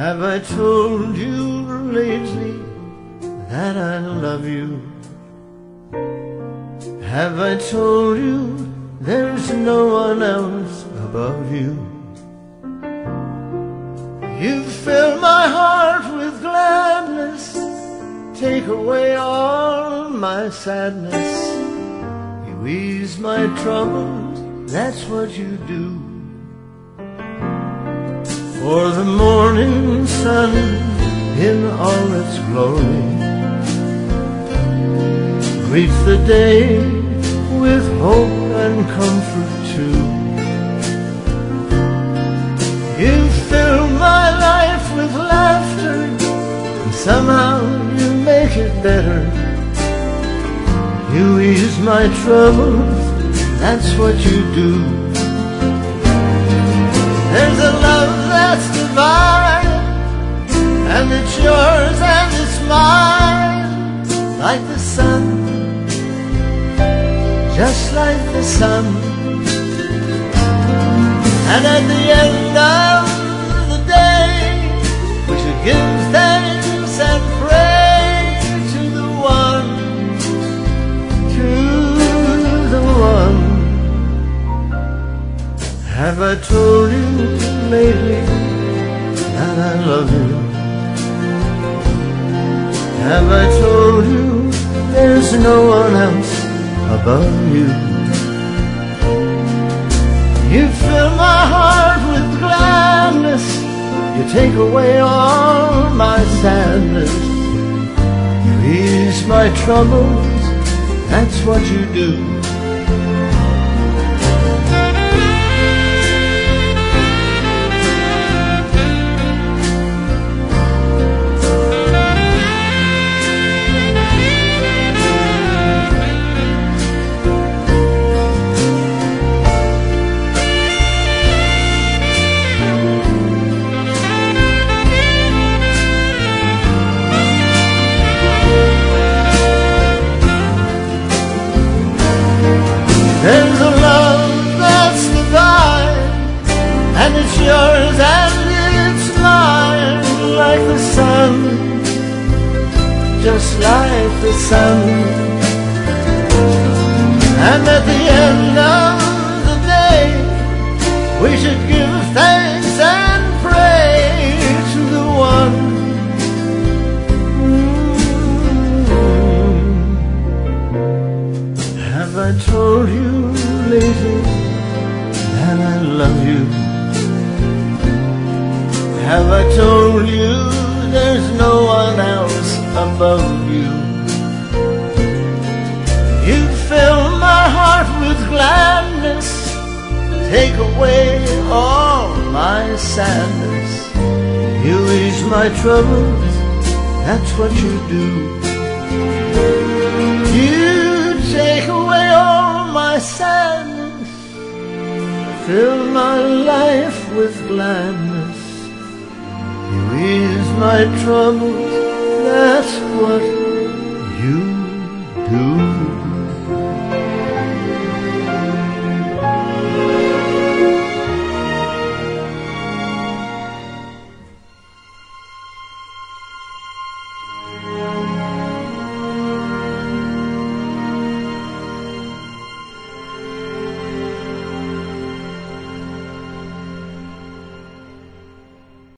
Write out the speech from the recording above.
Have I told you lately that I love you? Have I told you there's no one else above you? You fill my heart with gladness, take away all my sadness. You ease my troubles, that's what you do. For the morning sun in all its glory greets the day with hope and comfort too. You fill my life with laughter, and somehow you make it better. You ease my troubles, that's what you do. There's a love that's divine, and it's yours and it's mine, like the sun, just like the sun. And at the end of the day, we should give thanks and pray to the one, to the one. Have I told you lately that I love you? Have I told you there's no one else above you? You fill my heart with gladness, you take away all my sadness. You ease my troubles, that's what you do. There's a love that's divine, and it's yours and it's mine, like the sun, just like the sun. And at the end of the day, we should give thanks and pray to the one. Have I told you lately that I love you? Have I told you there's no one else above you? You fill my heart with gladness, take away all my sadness. You ease my troubles, that's what you do. You take away all my sadness, fill my life with gladness. You ease my troubles, that's what you do.